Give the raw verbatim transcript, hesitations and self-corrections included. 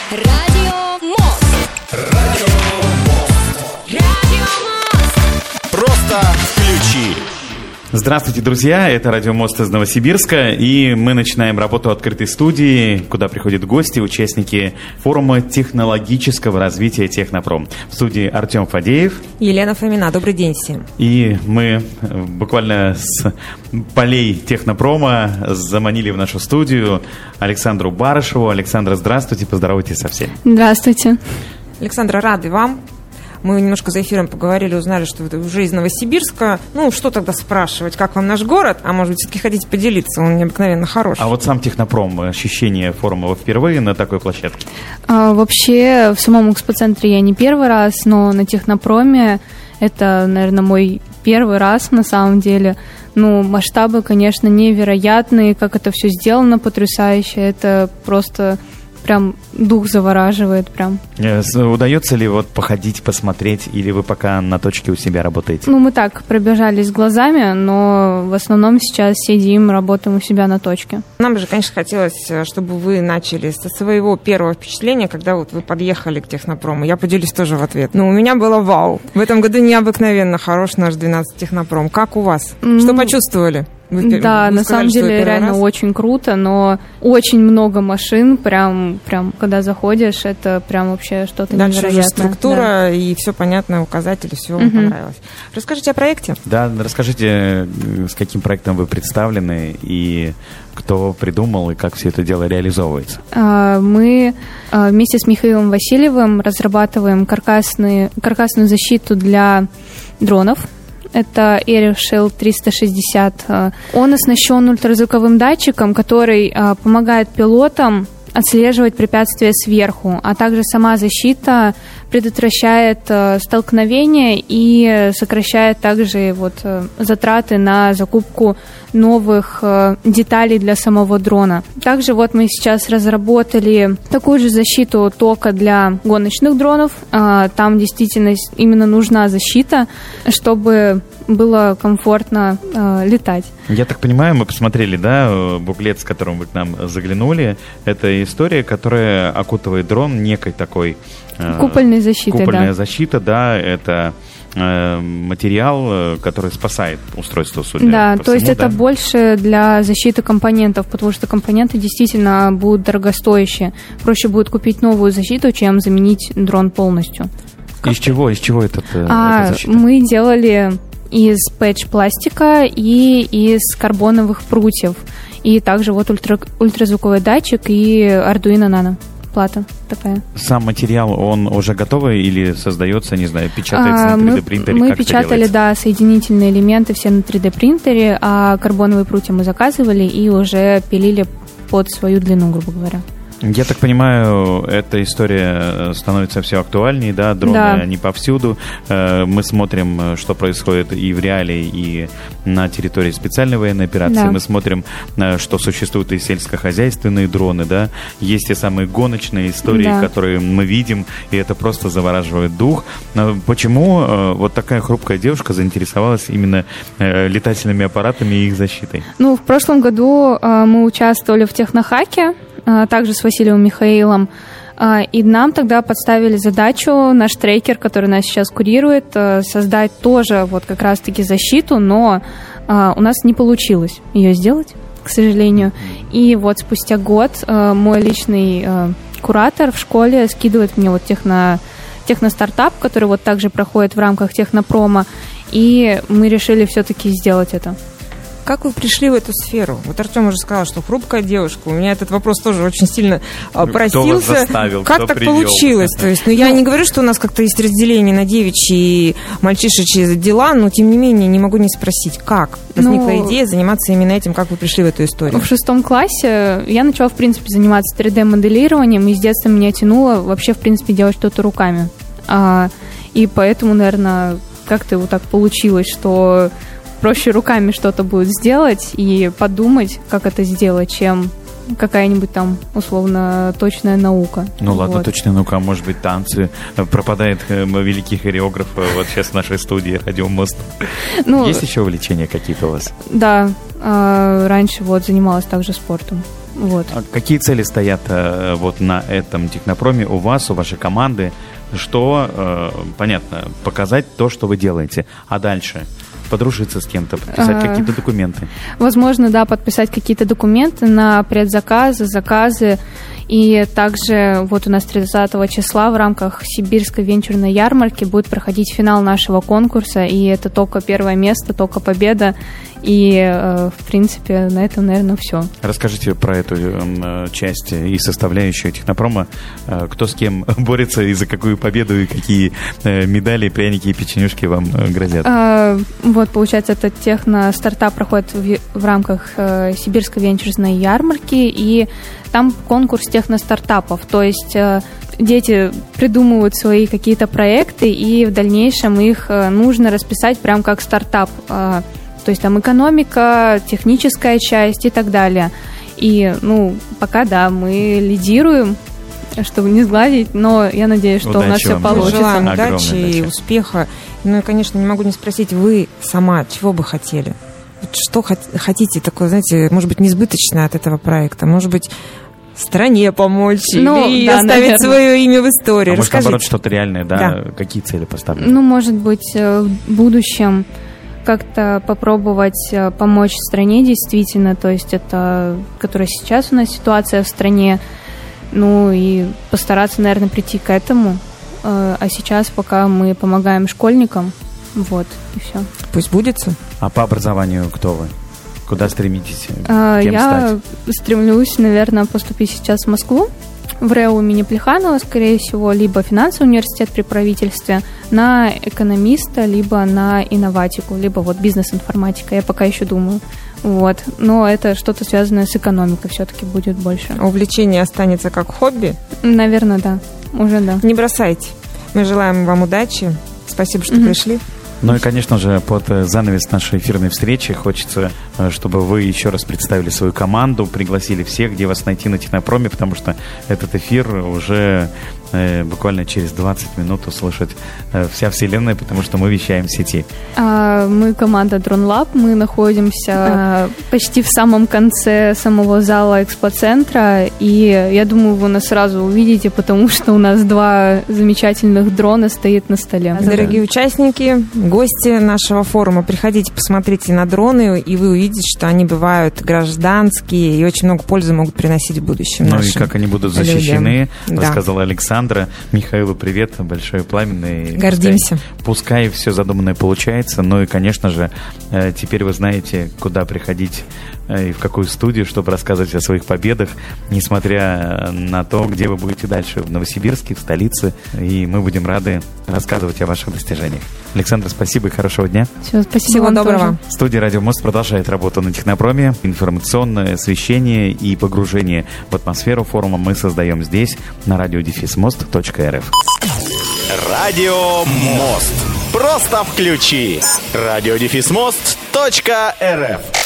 Радио Мост. Радио Мост. Радио Мост. Просто включи. Здравствуйте, друзья! Это Радио Мост из Новосибирска, и мы начинаем работу открытой студии, куда приходят гости, участники форума технологического развития «Технопром». В студии Артем Фадеев. Елена Фомина. Добрый день всем. И мы буквально с полей Технопрома заманили в нашу студию Александру Барышеву. Александра, здравствуйте, поздоровайтесь со всеми. Здравствуйте. Александра, рады вам. Мы немножко за эфиром поговорили, узнали, что вы уже из Новосибирска. Ну, что тогда спрашивать, как вам наш город? А может быть, все-таки хотите поделиться, он необыкновенно хороший. А вот сам Технопром, ощущение форума, вы впервые на такой площадке? А, вообще, в самом экспоцентре я не первый раз, но на Технопроме это, наверное, мой первый раз на самом деле. Ну, масштабы, конечно, невероятные, как это все сделано потрясающе. Это просто... Прям дух завораживает, прям. Удается ли вот походить, посмотреть, или вы пока на точке у себя работаете? Ну, мы так пробежались глазами, но в основном сейчас сидим, работаем у себя на точке. Нам же, конечно, хотелось, чтобы вы начали со своего первого впечатления, когда вот вы подъехали к Технопрому. Я поделюсь тоже в ответ. Ну, у меня было вау. В этом году необыкновенно хорош наш двенадцатый Технопром. Как у вас? Mm. Что почувствовали? Вы, да, вы на сказали, самом деле реально раз? очень круто, но очень много машин, прям, прям, когда заходишь, это прям вообще что-то дальше невероятное. Дальше уже структура, да. И все понятно, указатели, все вам угу. понравилось. Расскажите о проекте. Да, расскажите, с каким проектом вы представлены и кто придумал и как все это дело реализовывается. Мы вместе с Михаилом Васильевым разрабатываем каркасные, каркасную защиту для дронов. Это AirShield триста шестьдесят. Он оснащен ультразвуковым датчиком, который помогает пилотам отслеживать препятствия сверху, а также сама защита предотвращает столкновения и сокращает также вот затраты на закупку новых деталей для самого дрона. Также вот мы сейчас разработали такую же защиту тока для гоночных дронов. Там действительно именно нужна защита, чтобы было комфортно э, летать. Я так понимаю, мы посмотрели, да, буклет, с которым вы к нам заглянули. Это история, которая окутывает дрон некой такой... Э, купольной защитой, Купольная да. защита, да, это э, материал, который спасает устройство, судя Да, по то всему, есть да? это больше для защиты компонентов, потому что компоненты действительно будут дорогостоящие. Проще будет купить новую защиту, чем заменить дрон полностью. Из чего, из чего этот, а, эта защита? Мы делали... из пэтч-пластика и из карбоновых прутьев. И также вот ультра, ультразвуковой датчик и Arduino Nano плата такая. Сам материал, он уже готовый или создается, не знаю, печатается а, на три дэ принтере? Мы как печатали, да, соединительные элементы все на три дэ принтере, а карбоновые прутья мы заказывали и уже пилили под свою длину, грубо говоря. Я так понимаю, эта история становится все актуальнее, да, дроны, да. они повсюду. Мы смотрим, что происходит и в реале, и на территории специальной военной операции. Да. Мы смотрим, что существуют и сельскохозяйственные дроны, да. Есть те самые гоночные истории, да. которые мы видим, и это просто завораживает дух. Почему вот такая хрупкая девушка заинтересовалась именно летательными аппаратами и их защитой? Ну, в прошлом году мы участвовали в технохаке, также с Василием Михаилом. И нам тогда подставили задачу, наш трекер, который нас сейчас курирует, создать тоже вот как раз-таки защиту, но у нас не получилось ее сделать, к сожалению. И вот спустя год мой личный куратор в школе скидывает мне вот техно, техностартап, который вот также проходит в рамках Технопрома, и мы решили все-таки сделать это. Как вы пришли в эту сферу? Вот Артем уже сказал, что хрупкая девушка. У меня этот вопрос тоже очень сильно поразился. Кто вас заставил, как кто так привел? Получилось? То есть, ну, я не говорю, что у нас как-то есть разделение на девичьи и мальчишечьи дела, но тем не менее не могу не спросить, как возникла ну, идея заниматься именно этим, как вы пришли в эту историю? В шестом классе я начала, в принципе, заниматься три дэ-моделированием, и с детства меня тянуло вообще, в принципе, делать что-то руками. А, и поэтому, наверное, как-то вот так получилось, что проще руками что-то будет сделать и подумать, как это сделать, чем какая-нибудь там, условно, точная наука. Ну ладно, вот. Точная наука, а может быть, танцы. Пропадает великий хореограф вот сейчас в нашей студии Радио Мост. Ну, есть еще увлечения какие-то у вас? Да, раньше вот занималась также спортом. Вот. А какие цели стоят э, вот на этом технопроме у вас, у вашей команды? Что, э, понятно, показать то, что вы делаете. А дальше? Подружиться с кем-то, подписать А, какие-то документы? Возможно, да, подписать какие-то документы на предзаказы, заказы. И также вот у нас тридцатого числа в рамках Сибирской венчурной ярмарки будет проходить финал нашего конкурса. И это только первое место, только победа. И, э, в принципе, на этом, наверное, все. Расскажите про эту э, часть и составляющую технопрома. Э, кто с кем борется и за какую победу, и какие э, медали, пряники и печенюшки вам э, грозят? А, вот, получается, этот техно-стартап проходит в, в рамках э, Сибирской венчурной ярмарки, и там конкурс техно-стартапов. То есть э, дети придумывают свои какие-то проекты, и в дальнейшем их э, нужно расписать прям как стартап. Э, то есть там экономика, техническая часть и так далее. И, ну, пока, да, мы лидируем, чтобы не сгладить, но я надеюсь, что Удачи у нас все вам. получится. Желаем Огромной удачи и удачи. успеха. Ну и, конечно, не могу не спросить, вы сама чего бы хотели? Вот что хот- хотите такое, знаете, может быть, несбыточное от этого проекта? Может быть, стране помочь Ну, или да, оставить наверное. свое имя в истории? А может, Расскажите. наоборот, что-то реальное, да? Да. Какие цели поставлены? Ну, может быть, э, в будущем как-то попробовать э, помочь стране действительно, то есть это, которая сейчас у нас ситуация в стране, ну и постараться, наверное, прийти к этому. Э, А сейчас пока мы помогаем школьникам, вот, и все. Пусть будется. А по образованию кто вы? Куда стремитесь? А, Кем Я стать? стремлюсь, наверное, поступить сейчас в Москву, в РЭУ имени Плеханова, скорее всего, либо финансовый университет при правительстве, на экономиста, либо на инноватику, либо вот бизнес-информатика. Я пока еще думаю. Вот. Но это что-то связанное с экономикой все-таки будет больше. Увлечение останется как хобби. Наверное, да. Уже да. Не бросайте. Мы желаем вам удачи. Спасибо, что Мгм. пришли. Ну и, конечно же, под э, занавес нашей эфирной встречи хочется, э, чтобы вы еще раз представили свою команду, пригласили всех, где вас найти на Технопроме, потому что этот эфир уже э, буквально через двадцать минут услышит э, вся вселенная, потому что мы вещаем в сети. А, Мы команда Drone Lab, мы находимся а, почти в самом конце самого зала экспоцентра, и я думаю, вы нас сразу увидите, потому что у нас два замечательных дрона стоит на столе. Дорогие участники, гости нашего форума, приходите, посмотрите на дроны, и вы увидите, что они бывают гражданские и очень много пользы могут приносить в будущем Ну и нашим как они будут людям. защищены, Да. рассказала Александра. Михаилу привет, большой пламенный. Гордимся. Пускай, пускай все задуманное получается. Ну и, конечно же, э, теперь вы знаете, куда приходить э, и в какую студию, чтобы рассказывать о своих победах, несмотря на то, где вы будете дальше, в Новосибирске, в столице. И мы будем рады рассказывать о ваших достижениях. Александра, спасибо и хорошего дня. Всё, спасибо Всего вам доброго. тоже. Студия «Радио Мост» продолжает работу на Технопроме. Информационное освещение и погружение в атмосферу форума мы создаем здесь, на радио дефис мост точка эр эф. Радио Мост. Просто включи. радио дефис мост точка эр эф.